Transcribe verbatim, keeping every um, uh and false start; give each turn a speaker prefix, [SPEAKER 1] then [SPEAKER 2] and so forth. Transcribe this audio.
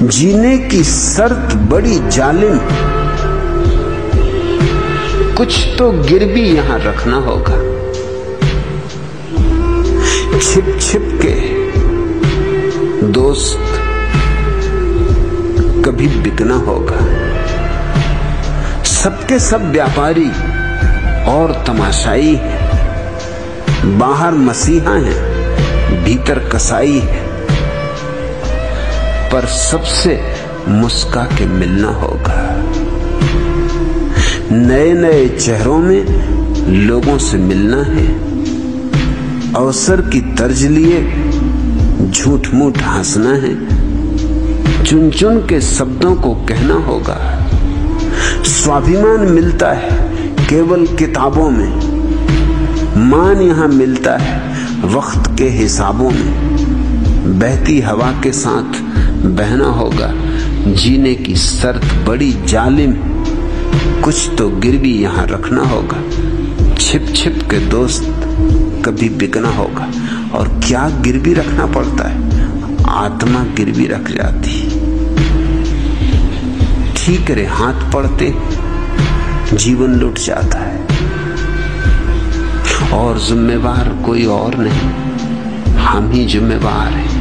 [SPEAKER 1] जीने की शर्त बड़ी जालिम, कुछ तो गिरवी यहां रखना होगा। छिप छिप के दोस्त कभी बिकना होगा। सबके सब व्यापारी और तमाशाई है, बाहर मसीहा है, भीतर कसाई है, पर सबसे मुस्का के मिलना होगा। नए नए चेहरों में लोगों से मिलना है, अवसर की तर्ज लिए झूठ मूठ हंसना है, चुन चुन के शब्दों को कहना होगा। स्वाभिमान मिलता है केवल किताबों में, मान यहां मिलता है वक्त के हिसाबों में। बहती हवा के साथ बहना होगा, जीने की शर्त बड़ी जालिम, कुछ तो गिरवी यहां रखना होगा। छिप छिप के दोस्त कभी बिकना होगा। और क्या गिरवी रखना पड़ता है? आत्मा गिरवी रख जाती। ठीक रे हाथ पड़ते जीवन लुट जाता है, और जिम्मेवार कोई और नहीं, हम ही जिम्मेवार हैं।